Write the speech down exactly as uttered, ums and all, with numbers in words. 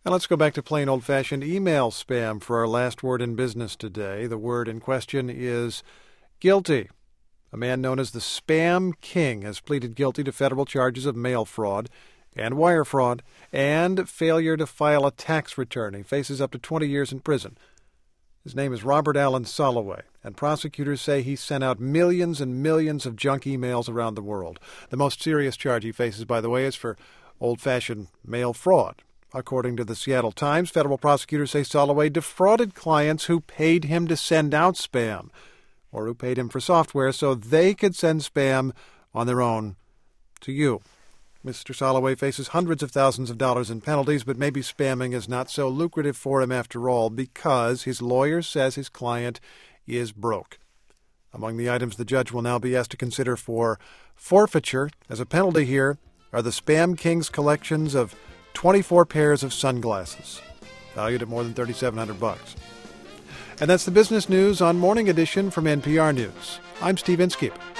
And let's go back to plain old-fashioned email spam for our last word in business today. The word in question is guilty. A man known as the Spam King has pleaded guilty to federal charges of mail fraud and wire fraud and failure to file a tax return. He faces up to twenty years in prison. His name is Robert Allen Soloway, and prosecutors say he sent out millions and millions of junk emails around the world. The most serious charge he faces, by the way, is for old-fashioned mail fraud. According to the Seattle Times, federal prosecutors say Soloway defrauded clients who paid him to send out spam, or who paid him for software so they could send spam on their own to you. Mister Soloway faces hundreds of thousands of dollars in penalties, but maybe spamming is not so lucrative for him after all because his lawyer says his client is broke. Among the items the judge will now be asked to consider for forfeiture as a penalty here are the Spam King's collections of twenty-four pairs of sunglasses, valued at more than thirty-seven hundred bucks. And that's the business news on Morning Edition from N P R News. I'm Steve Inskeep.